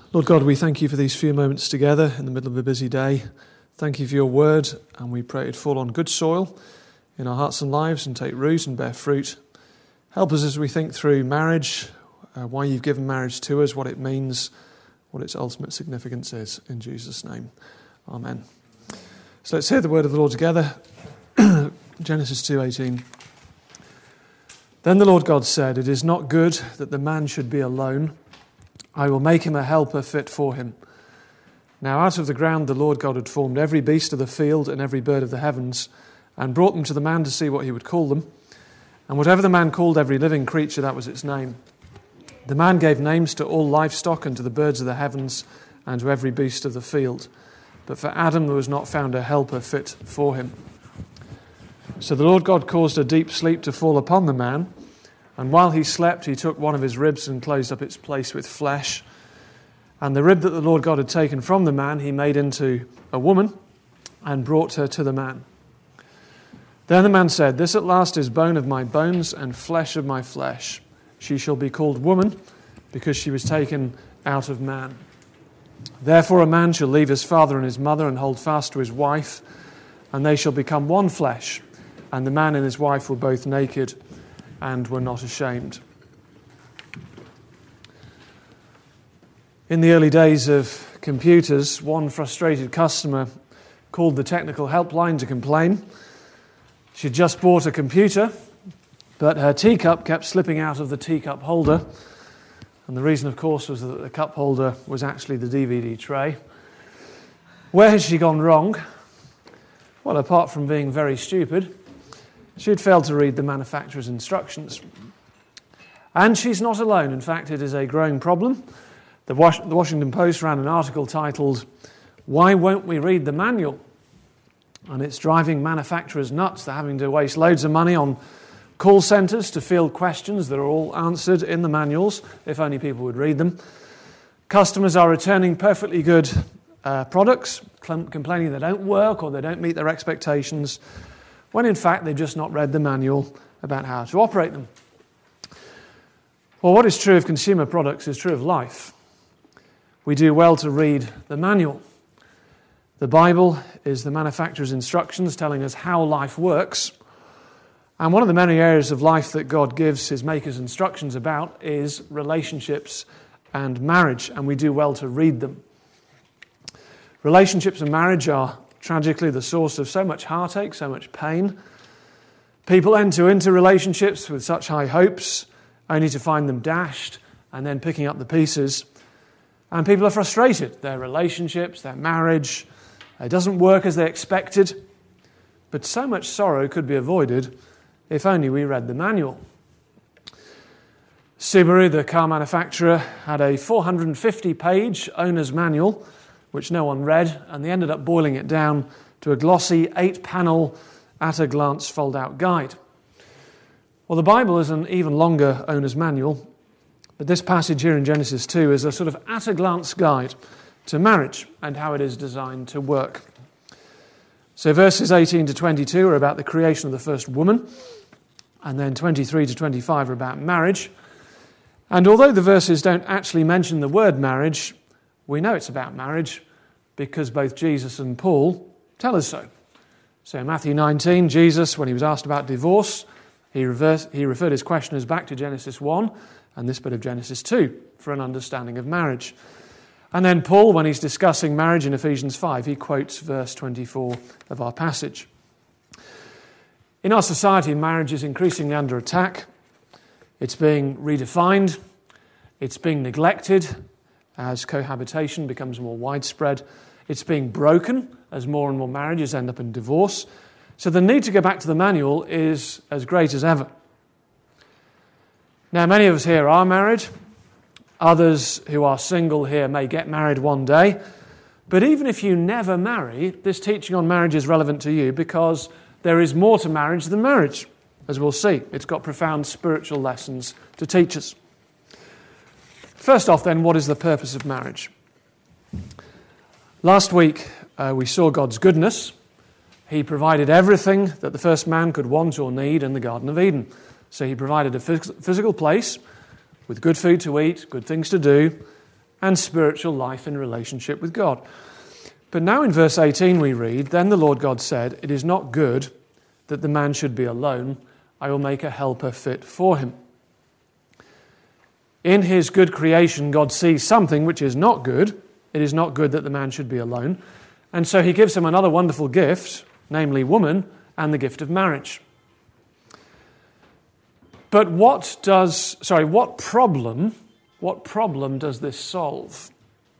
Lord God, we thank you for these few moments together in the middle of a busy day. Thank you for your word, and we pray it fall on good soil in our hearts and lives and take root and bear fruit. Help us as we think through marriage, why you've given marriage to us, what it means, what its ultimate significance is. In Jesus' name, amen. So let's hear the word of the Lord together. Genesis 2:18. Then the Lord God said, "It is not good that the man should be alone. I will make him a helper fit for him." Now out of the ground the Lord God had formed every beast of the field and every bird of the heavens, and brought them to the man to see what he would call them. And whatever the man called every living creature, that was its name. The man gave names to all livestock and to the birds of the heavens and to every beast of the field. But for Adam there was not found a helper fit for him. So the Lord God caused a deep sleep to fall upon the man, and while he slept, he took one of his ribs and closed up its place with flesh. And the rib that the Lord God had taken from the man, he made into a woman and brought her to the man. Then the man said, "This at last is bone of my bones and flesh of my flesh. She shall be called woman, because she was taken out of man. Therefore a man shall leave his father and his mother and hold fast to his wife, and they shall become one flesh. And the man and his wife were both naked and were not ashamed." In the early days of computers, one frustrated customer called the technical helpline to complain. She'd just bought a computer, but her teacup kept slipping out of the teacup holder. And the reason, of course, was that the cup holder was actually the DVD tray. Where had she gone wrong? Well, apart from being very stupid, she had failed to read the manufacturer's instructions. And she's not alone. In fact, it is a growing problem. The Washington Post ran an article titled, "Why Won't We Read the Manual?" And it's driving manufacturers nuts. They're having to waste loads of money on call centres to field questions that are all answered in the manuals, if only people would read them. Customers are returning perfectly good products, complaining they don't work or they don't meet their expectations, when in fact they've just not read the manual about how to operate them. Well, what is true of consumer products is true of life. We do well to read the manual. The Bible is the manufacturer's instructions telling us how life works. And one of the many areas of life that God gives his makers instructions about is relationships and marriage, and we do well to read them. Relationships and marriage are tragically the source of so much heartache, so much pain. People enter into relationships with such high hopes, only to find them dashed and then picking up the pieces. And people are frustrated. Their relationships, their marriage, it doesn't work as they expected. But so much sorrow could be avoided if only we read the manual. Subaru, the car manufacturer, had a 450-page owner's manual, which no one read, and they ended up boiling it down to a glossy 8-panel, at-a-glance fold-out guide. Well, the Bible is an even longer owner's manual, but this passage here in Genesis 2 is a sort of at-a-glance guide to marriage and how it is designed to work. So verses 18 to 22 are about the creation of the first woman, and then 23 to 25 are about marriage. And although the verses don't actually mention the word marriage, we know it's about marriage because both Jesus and Paul tell us so. So in Matthew 19, Jesus, when he was asked about divorce, he referred his questioners back to Genesis 1 and this bit of Genesis 2 for an understanding of marriage. And then Paul, when he's discussing marriage in Ephesians 5, he quotes verse 24 of our passage. In our society, marriage is increasingly under attack. It's being redefined. It's being neglected as cohabitation becomes more widespread. It's being broken as more and more marriages end up in divorce. So the need to go back to the manual is as great as ever. Now, many of us here are married. Others who are single here may get married one day. But even if you never marry, this teaching on marriage is relevant to you because there is more to marriage than marriage, as we'll see. It's got profound spiritual lessons to teach us. First off, then, what is the purpose of marriage? Last week, we saw God's goodness. He provided everything that the first man could want or need in the Garden of Eden. So he provided a physical place with good food to eat, good things to do, and spiritual life in relationship with God. But now in verse 18 we read, "Then the Lord God said, 'It is not good that the man should be alone. I will make a helper fit for him.'" In his good creation, God sees something which is not good. It is not good that the man should be alone. And so he gives him another wonderful gift, namely woman, and the gift of marriage. But what problem does this solve?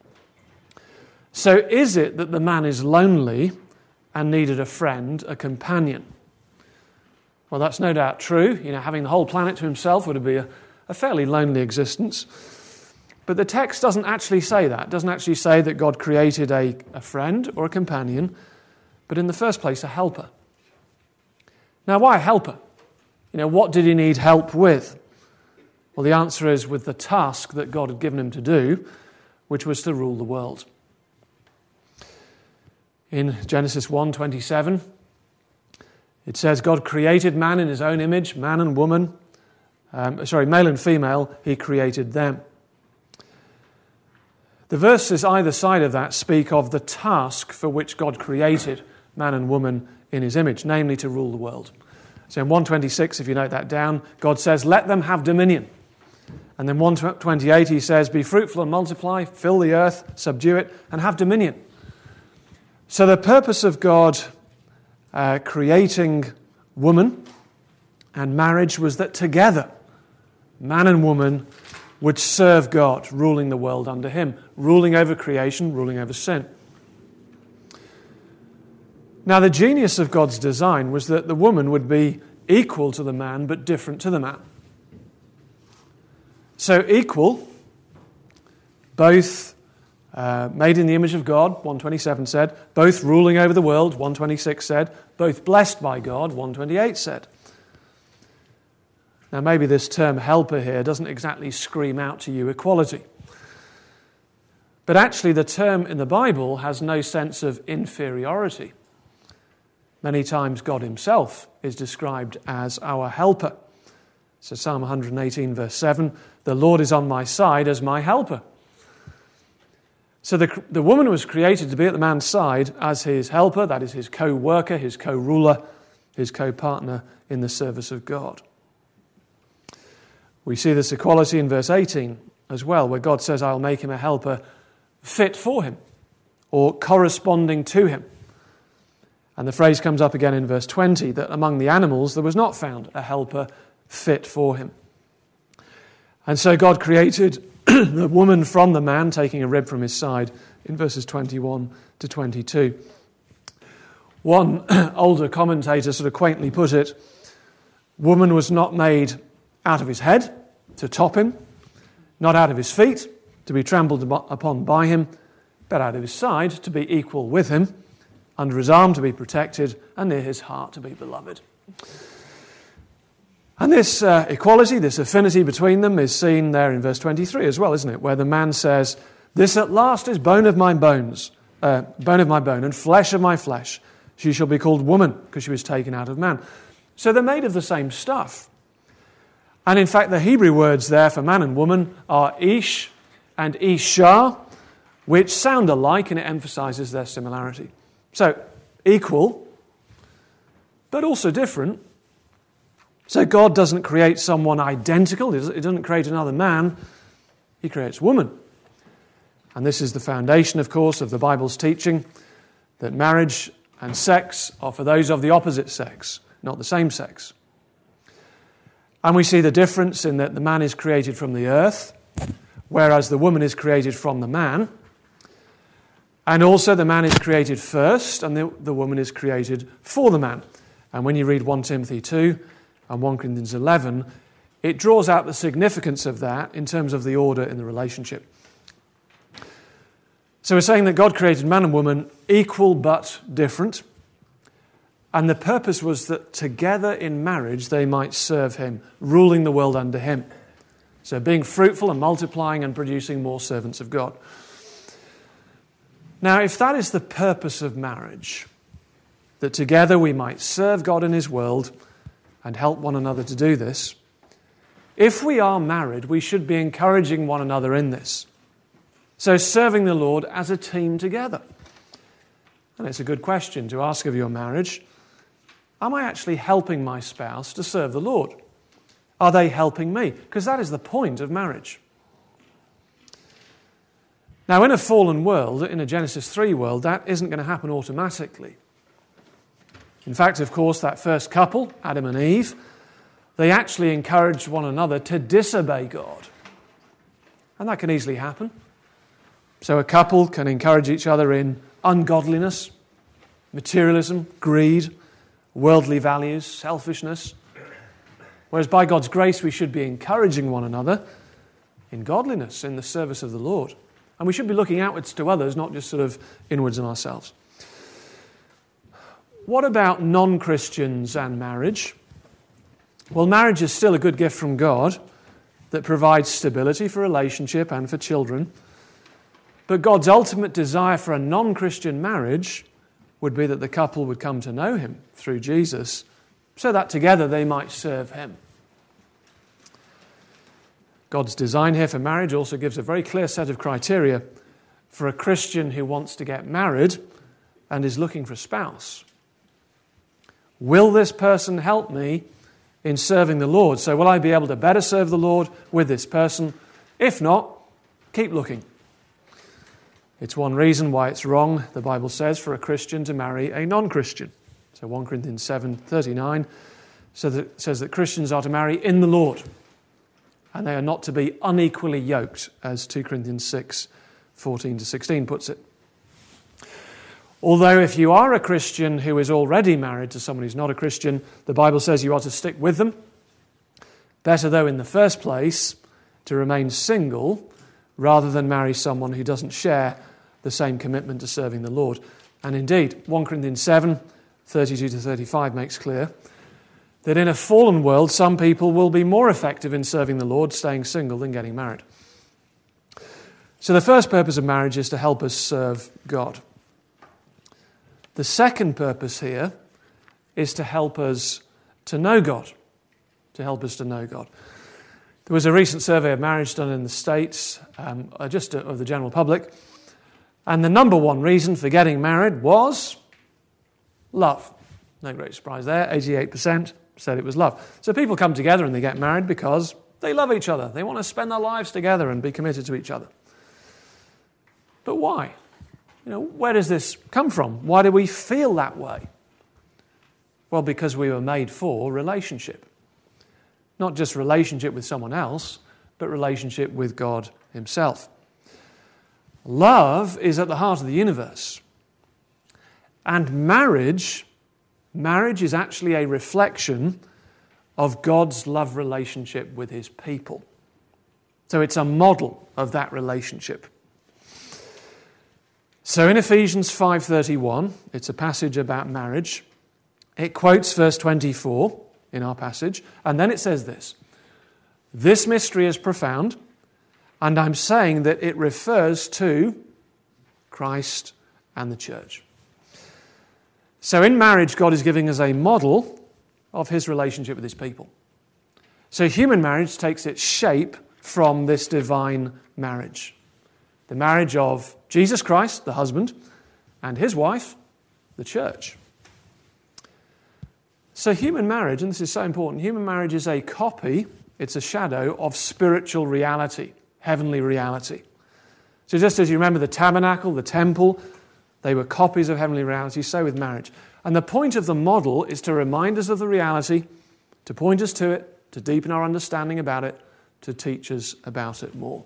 So is it that the man is lonely and needed a friend, a companion? Well, that's no doubt true. Having the whole planet to himself would be a fairly lonely existence. But the text doesn't actually say that. It doesn't actually say that God created a friend or a companion, but in the first place, a helper. Now, why a helper? What did he need help with? Well, the answer is with the task that God had given him to do, which was to rule the world. In Genesis 1:27, it says, God created man in his own image, man and woman. Male and female, he created them. The verses either side of that speak of the task for which God created man and woman in his image, namely to rule the world. So in 1:26, if you note that down, God says, let them have dominion. And then 1:28, he says, be fruitful and multiply, fill the earth, subdue it, and have dominion. So the purpose of God creating woman and marriage was that together, man and woman would serve God, ruling the world under him, ruling over creation, ruling over sin. Now, the genius of God's design was that the woman would be equal to the man, but different to the man. So equal, both made in the image of God, 1:27 said, both ruling over the world, 1:26 said, both blessed by God, 1:28 said. Now, maybe this term helper here doesn't exactly scream out to you equality. But actually, the term in the Bible has no sense of inferiority. Many times God himself is described as our helper. So Psalm 118 verse 7, the Lord is on my side as my helper. So the woman was created to be at the man's side as his helper, that is his co-worker, his co-ruler, his co-partner in the service of God. We see this equality in verse 18 as well, where God says, I'll make him a helper fit for him, or corresponding to him. And the phrase comes up again in verse 20, that among the animals there was not found a helper fit for him. And so God created the woman from the man, taking a rib from his side, in verses 21 to 22. One older commentator sort of quaintly put it, woman was not made out of his head to top him, not out of his feet to be trampled upon by him, but out of his side to be equal with him, under his arm to be protected, and near his heart to be beloved. And this equality, this affinity between them is seen there in verse 23 as well, isn't it? Where the man says, this at last is bone of my bones, bone of my bone, and flesh of my flesh. She shall be called woman, because she was taken out of man. So they're made of the same stuff. And in fact, the Hebrew words there for man and woman are ish and isha, which sound alike, and it emphasizes their similarity. So, equal, but also different. So God doesn't create someone identical. He doesn't create another man. He creates woman. And this is the foundation, of course, of the Bible's teaching, that marriage and sex are for those of the opposite sex, not the same sex. And we see the difference in that the man is created from the earth, whereas the woman is created from the man. And also the man is created first, and the woman is created for the man. And when you read 1 Timothy 2 and 1 Corinthians 11, it draws out the significance of that in terms of the order in the relationship. So we're saying that God created man and woman equal but different. And the purpose was that together in marriage they might serve him, ruling the world under him. So being fruitful and multiplying and producing more servants of God. Now, if that is the purpose of marriage, that together we might serve God in his world and help one another to do this, if we are married, we should be encouraging one another in this. So serving the Lord as a team together. And it's a good question to ask of your marriage. Am I actually helping my spouse to serve the Lord? Are they helping me? Because that is the point of marriage. Now, in a fallen world, in a Genesis 3 world, that isn't going to happen automatically. In fact, of course, that first couple, Adam and Eve, they actually encouraged one another to disobey God. And that can easily happen. So a couple can encourage each other in ungodliness, materialism, greed, worldly values, selfishness. Whereas by God's grace, we should be encouraging one another in godliness, in the service of the Lord. And we should be looking outwards to others, not just sort of inwards on ourselves. What about non-Christians and marriage? Well, marriage is still a good gift from God that provides stability for relationship and for children. But God's ultimate desire for a non-Christian marriage would be that the couple would come to know Him through Jesus, so that together they might serve Him. God's design here for marriage also gives a very clear set of criteria for a Christian who wants to get married and is looking for a spouse. Will this person help me in serving the Lord? So will I be able to better serve the Lord with this person? If not, keep looking. It's one reason why it's wrong, the Bible says, for a Christian to marry a non-Christian. So 1 Corinthians 7:39 says that Christians are to marry in the Lord, and they are not to be unequally yoked, as 2 Corinthians 6:14-16 puts it. Although if you are a Christian who is already married to someone who's not a Christian, the Bible says you are to stick with them. Better, though, in the first place, to remain single rather than marry someone who doesn't share the same commitment to serving the Lord. And indeed, 1 Corinthians 7:32-35 makes clear that in a fallen world, some people will be more effective in serving the Lord staying single than getting married. So the first purpose of marriage is to help us serve God. The second purpose here is to help us to know God. To help us to know God. There was a recent survey of marriage done in the States, just of the general public, and the number one reason for getting married was love. No great surprise there, 88% said it was love. So people come together and they get married because they love each other. They want to spend their lives together and be committed to each other. But why? Where does this come from? Why do we feel that way? Well, because we were made for relationship. Not just relationship with someone else, but relationship with God Himself. Love is at the heart of the universe. And marriage is actually a reflection of God's love relationship with His people. So it's a model of that relationship. So in Ephesians 5:31, it's a passage about marriage. It quotes verse 24 in our passage, and then it says this: "This mystery is profound, and I'm saying that it refers to Christ and the church." So in marriage, God is giving us a model of His relationship with His people. So human marriage takes its shape from this divine marriage. The marriage of Jesus Christ, the husband, and His wife, the church. So human marriage, and this is so important, human marriage is a copy, it's a shadow of spiritual reality, heavenly reality. So just as you remember the tabernacle, the temple, they were copies of heavenly reality, so with marriage. And the point of the model is to remind us of the reality, to point us to it, to deepen our understanding about it, to teach us about it more.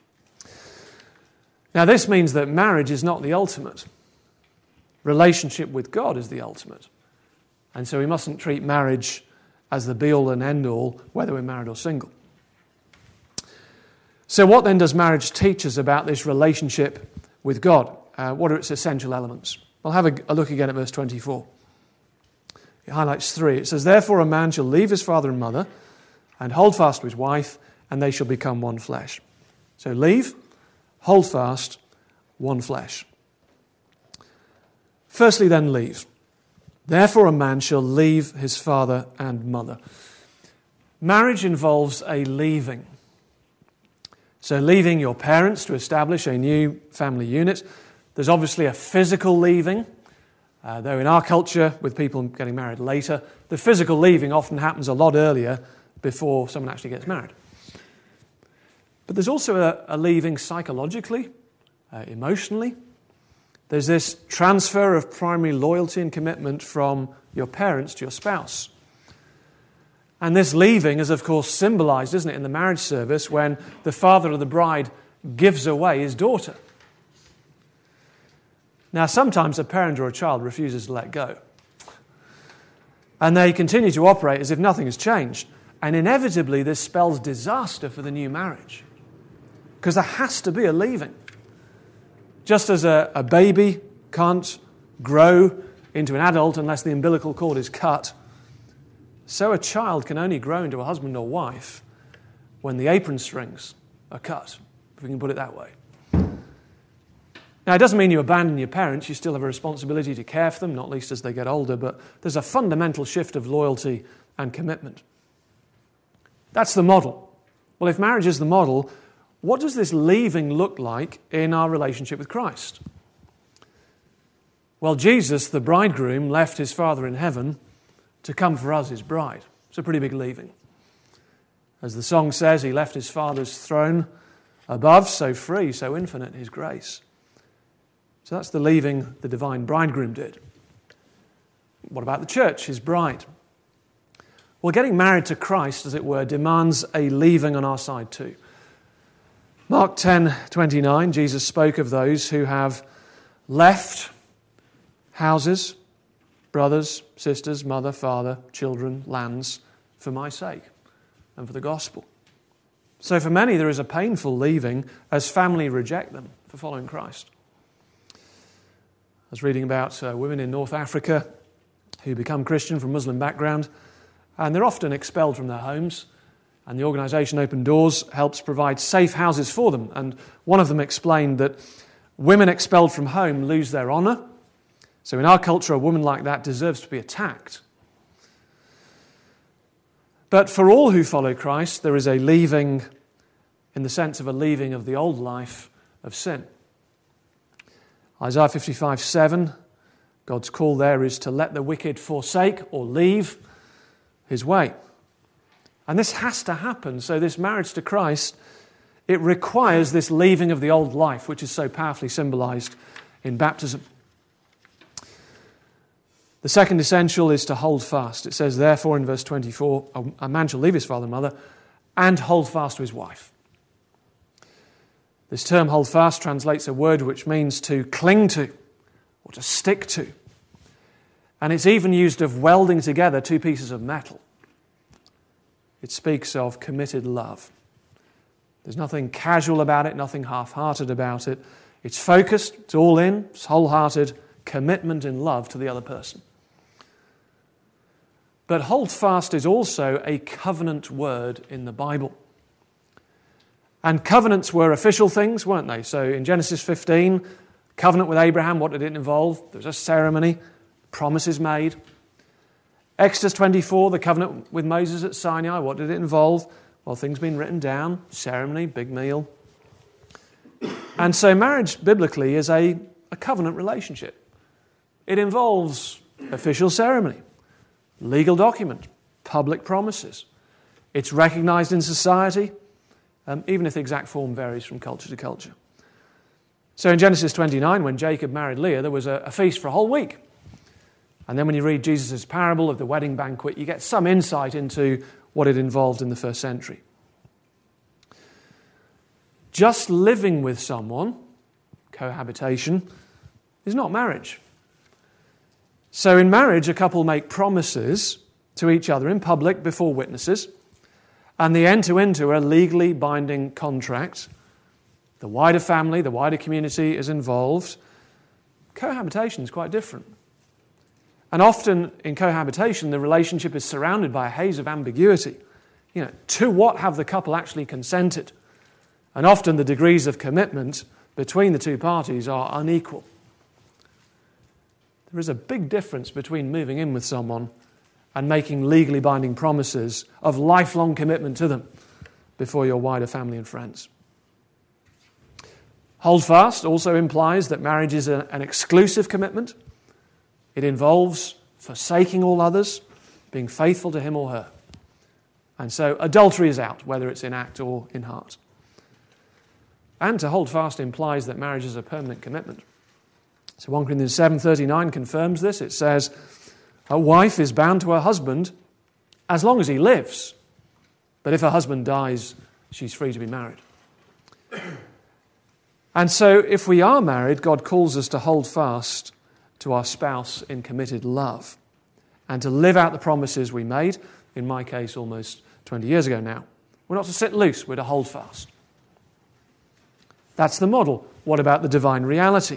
Now this means that marriage is not the ultimate. Relationship with God is the ultimate. And so we mustn't treat marriage as the be-all and end-all, whether we're married or single. So what then does marriage teach us about this relationship with God? What are its essential elements? I'll have a look again at verse 24. It highlights three. It says, "Therefore a man shall leave his father and mother and hold fast to his wife, and they shall become one flesh." So leave, hold fast, one flesh. Firstly then, leave. "Therefore a man shall leave his father and mother." Marriage involves a leaving. So leaving your parents to establish a new family unit. There's obviously a physical leaving, though in our culture, with people getting married later, the physical leaving often happens a lot earlier before someone actually gets married. But there's also a leaving psychologically, emotionally. There's this transfer of primary loyalty and commitment from your parents to your spouse. And this leaving is, of course, symbolized, isn't it, in the marriage service when the father of the bride gives away his daughter. Now, sometimes a parent or a child refuses to let go. And they continue to operate as if nothing has changed. And inevitably, this spells disaster for the new marriage. Because there has to be a leaving. Just as a baby can't grow into an adult unless the umbilical cord is cut, so a child can only grow into a husband or wife when the apron strings are cut, if we can put it that way. Now, it doesn't mean you abandon your parents. You still have a responsibility to care for them, not least as they get older, but there's a fundamental shift of loyalty and commitment. That's the model. Well, if marriage is the model, what does this leaving look like in our relationship with Christ? Well, Jesus, the bridegroom, left his Father in heaven to come for us, his bride. It's a pretty big leaving. As the song says, he left his Father's throne above, so free, so infinite his grace. So that's the leaving the divine bridegroom did. What about the church, his bride? Well, getting married to Christ, as it were, demands a leaving on our side too. Mark 10:29, Jesus spoke of those who have left houses, brothers, sisters, mother, father, children, lands, for my sake and for the gospel. So for many there is a painful leaving as family reject them for following Christ. I was reading about women in North Africa who become Christian from Muslim background, and they're often expelled from their homes, and the organisation Open Doors helps provide safe houses for them. And one of them explained that women expelled from home lose their honour. So in our culture, a woman like that deserves to be attacked. But for all who follow Christ, there is a leaving in the sense of a leaving of the old life of sin. Isaiah 55:7, God's call there is to let the wicked forsake or leave his way. And this has to happen. So this marriage to Christ, it requires this leaving of the old life, which is so powerfully symbolized in baptism. The second essential is to hold fast. It says, therefore, in verse 24, a man shall leave his father and mother and hold fast to his wife. This term hold fast translates a word which means to cling to or to stick to. And it's even used of welding together two pieces of metal. It speaks of committed love. There's nothing casual about it, nothing half-hearted about it. It's focused, it's all in, it's wholehearted commitment in love to the other person. But hold fast is also a covenant word in the Bible. And covenants were official things, weren't they? So in Genesis 15, covenant with Abraham, what did it involve? There was a ceremony, promises made. Exodus 24, the covenant with Moses at Sinai, what did it involve? Well, things being written down, ceremony, big meal. And so marriage, biblically, is a covenant relationship. It involves official ceremony, legal document, public promises. It's recognized in society, even if the exact form varies from culture to culture. So in Genesis 29, when Jacob married Leah, there was a feast for a whole week. And then when you read Jesus' parable of the wedding banquet, you get some insight into what it involved in the first century. Just living with someone, cohabitation, is not marriage. So in marriage, a couple make promises to each other in public before witnesses, and they enter into a legally binding contract. The wider family, the wider community is involved. Cohabitation is quite different. And often in cohabitation, the relationship is surrounded by a haze of ambiguity. To what have the couple actually consented? And often the degrees of commitment between the two parties are unequal. There is a big difference between moving in with someone and making legally binding promises of lifelong commitment to them before your wider family and friends. Hold fast also implies that marriage is an exclusive commitment. It involves forsaking all others, being faithful to him or her. And so adultery is out, whether it's in act or in heart. And to hold fast implies that marriage is a permanent commitment. So 1 Corinthians 7:39 confirms this. It says, a wife is bound to her husband as long as he lives. But if her husband dies, she's free to be married. And so if we are married, God calls us to hold fast to our spouse in committed love and to live out the promises we made, in my case almost 20 years ago now. We're not to sit loose, we're to hold fast. That's the model. What about the divine reality?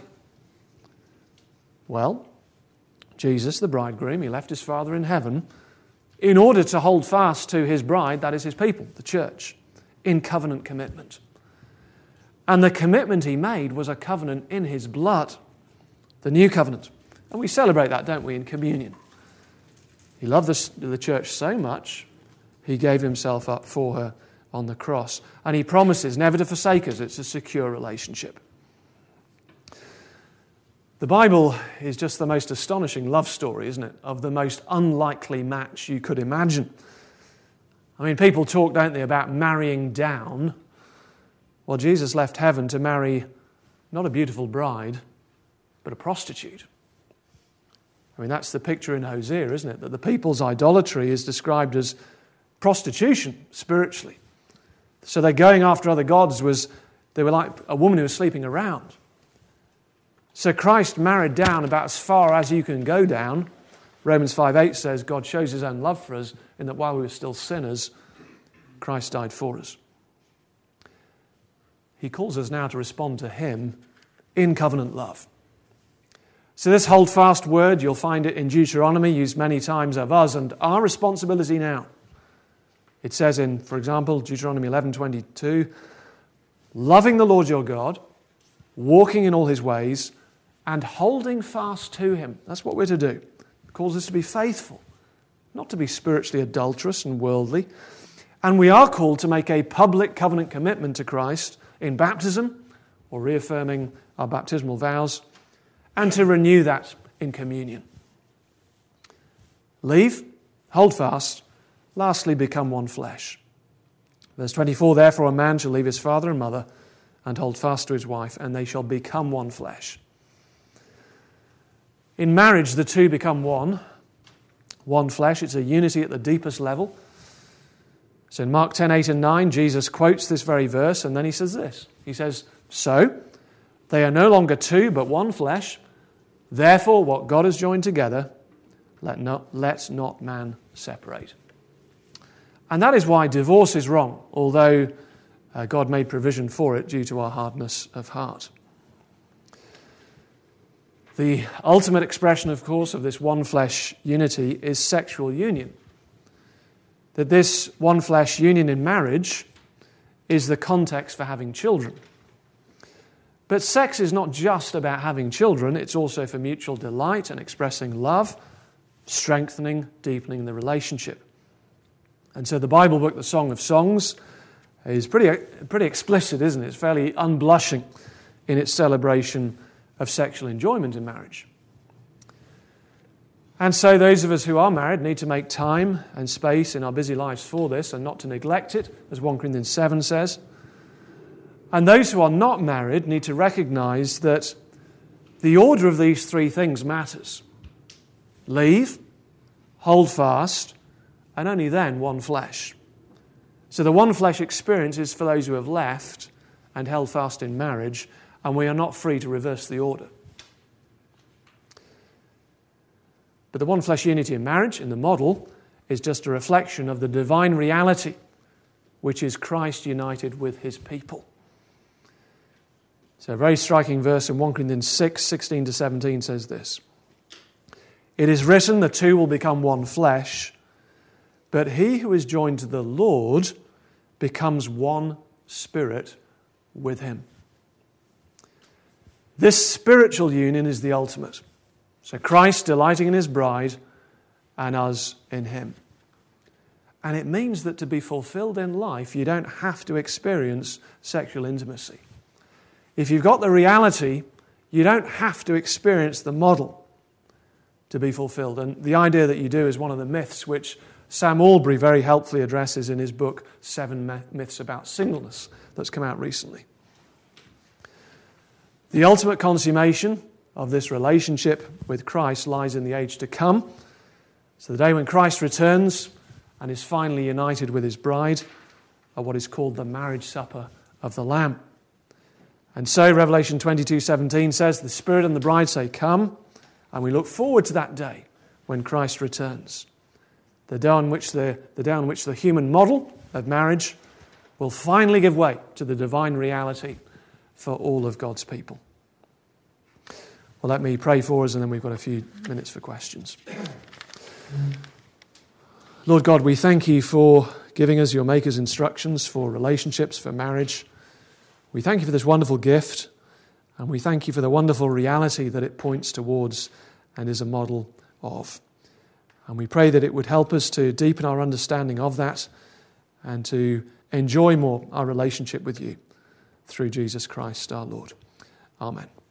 Well, Jesus, the bridegroom, he left his Father in heaven in order to hold fast to his bride, that is his people, the church, in covenant commitment. And the commitment he made was a covenant in his blood, the new covenant. And we celebrate that, don't we, in communion. He loved the church so much, he gave himself up for her on the cross. And he promises never to forsake us. It's a secure relationship. The Bible is just the most astonishing love story, isn't it, of the most unlikely match you could imagine. I mean, people talk, don't they, about marrying down. Well, Jesus left heaven to marry not a beautiful bride, but a prostitute. I mean, that's the picture in Hosea, isn't it? That the people's idolatry is described as prostitution, spiritually. So they're going after other gods they were like a woman who was sleeping around. So Christ married down about as far as you can go down. Romans 5:8 says God shows his own love for us in that while we were still sinners, Christ died for us. He calls us now to respond to him in covenant love. So this hold fast word, you'll find it in Deuteronomy, used many times of us and our responsibility now. It says in, for example, Deuteronomy 11:22, loving the Lord your God, walking in all his ways, and holding fast to him. That's what we're to do. It calls us to be faithful, not to be spiritually adulterous and worldly. And we are called to make a public covenant commitment to Christ in baptism, or reaffirming our baptismal vows, and to renew that in communion. Leave, hold fast, lastly become one flesh. Verse 24, therefore a man shall leave his father and mother and hold fast to his wife, and they shall become one flesh. In marriage, the two become one flesh. It's a unity at the deepest level. So in Mark 10:8 and 9, Jesus quotes this very verse, and then he says this. He says, so they are no longer two, but one flesh. Therefore, what God has joined together, let not man separate. And that is why divorce is wrong, although God made provision for it due to our hardness of heart. The ultimate expression, of course, of this one flesh unity is sexual union. That this one flesh union in marriage is the context for having children. But sex is not just about having children, it's also for mutual delight and expressing love, strengthening, deepening the relationship. And so the Bible book, the Song of Songs, is pretty explicit, isn't it? It's fairly unblushing in its celebration of sexual enjoyment in marriage. And so those of us who are married need to make time and space in our busy lives for this and not to neglect it, as 1 Corinthians 7 says. And those who are not married need to recognize that the order of these three things matters. Leave, hold fast, and only then one flesh. So the one flesh experience is for those who have left and held fast in marriage, and we are not free to reverse the order. But the one flesh unity in marriage, in the model, is just a reflection of the divine reality, which is Christ united with his people. So a very striking verse in 1 Corinthians 6:16-17 says this. It is written, the two will become one flesh, but he who is joined to the Lord becomes one spirit with him. This spiritual union is the ultimate. So Christ delighting in his bride and us in him. And it means that to be fulfilled in life, you don't have to experience sexual intimacy. If you've got the reality, you don't have to experience the model to be fulfilled. And the idea that you do is one of the myths which Sam Albury very helpfully addresses in his book, 7 Myths About Singleness, that's come out recently. The ultimate consummation of this relationship with Christ lies in the age to come. So the day when Christ returns and is finally united with his bride are what is called the marriage supper of the Lamb. And so Revelation 22:17 says, the Spirit and the bride say, come, and we look forward to that day when Christ returns. The day on which the human model of marriage will finally give way to the divine reality for all of God's people. Well, let me pray for us, and then we've got a few minutes for questions. Lord God, we thank you for giving us your Maker's instructions for relationships, for marriage. We thank you for this wonderful gift, and we thank you for the wonderful reality that it points towards and is a model of. And we pray that it would help us to deepen our understanding of that and to enjoy more our relationship with you through Jesus Christ our Lord. Amen.